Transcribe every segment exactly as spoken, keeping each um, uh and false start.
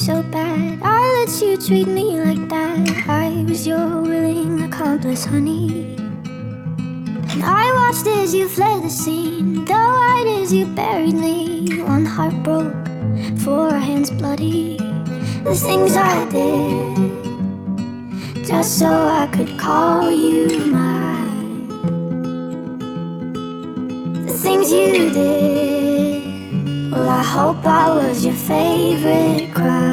so bad I let you treat me like that. I was your willing accomplice, honey. And I watched as you fled the scene, though right as you buried me. One heart broke, four hands bloody. The things I did, just so I could call you mine. The things you did, well, I hope I was your favorite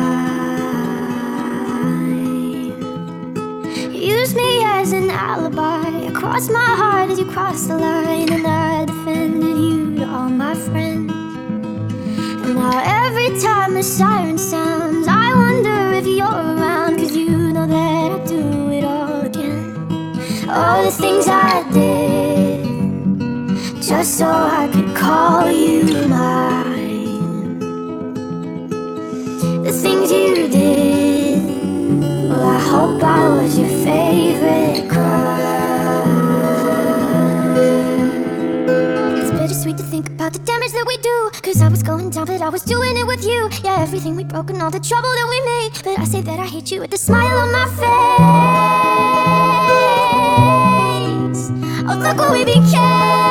crime. Use me as an alibi, cross my heart as you crossed the line. And I defended you to all my friends. And now every time the siren sounds, I wonder if you're around, cause you know that I'd do it all again. All the things I did, just so I could call you mine. The things you did, well, I hope I was your favorite crime. It's bittersweet to think about the damage that we do, cause I was going down but I was doing it with you. Yeah, everything we broke and all the trouble that we made, but I say that I hate you with a smile on my face. Oh, look what we became.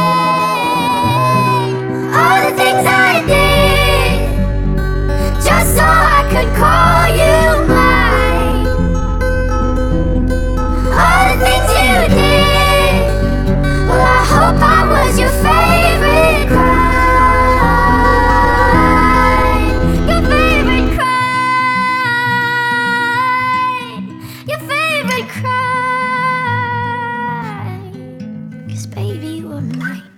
All the things I did, just so I could call you mine. All the things you did, well, I hope I was your favorite crime. Your favorite crime. Your favorite crime. Cause baby, you were mine.